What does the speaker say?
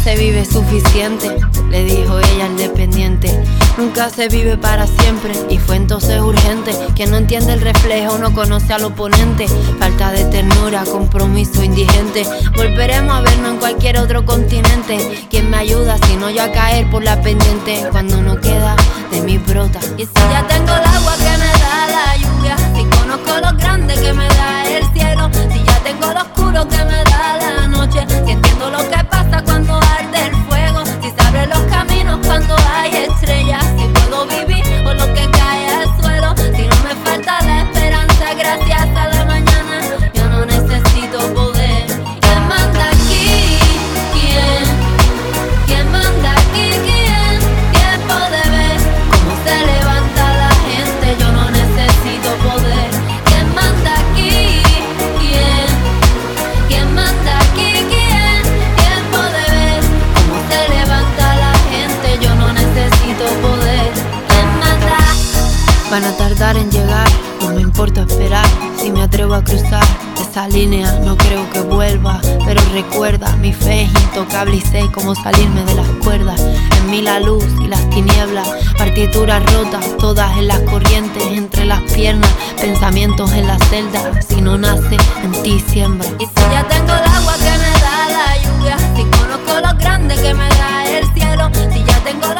se vive suficiente, le dijo ella al dependiente. Nunca se vive para siempre, y fue entonces urgente. Quien no entiende el reflejo no conoce al oponente. Falta de ternura, compromiso indigente. Volveremos a vernos en cualquier otro continente. ¿Quién me ayuda si no yo a caer por la pendiente? Cuando no queda de mí brota. Y si ya tengo el agua que me da la lluvia, si conozco lo grande que me da el cielo, si ya tengo lo oscuro que me da la noche, si entiendo lo que pasa cuando arde el fuego, si se abren los caminos cuando hay estrellas, si puedo vivir por lo que cae al suelo, si no me falta la esperanza gracias a la mañana, yo no necesito poder. ¿Quién manda aquí? ¿Quién manda aquí? ¿Quién puede ver cómo se levanta la gente? Yo no necesito poder. ¿Quién manda aquí? ¿Quién manda aquí? ¿Quién puede ver cómo se levanta la gente? Yo no necesito poder. ¿Quién manda? Van a tardar en llegar, no me importa esperar. Si me atrevo a cruzar esa línea, no creo que vuelva. Pero recuerda, mi fe es intocable y sé cómo salirme de las cuerdas. En mí la luz y las tinieblas, partituras rotas, todas en las corrientes, entre las piernas, pensamientos en la celda. Si no nace, en ti siembra. Y si ya tengo el agua que me da la lluvia, si conozco lo grande que me da el cielo, si ya tengo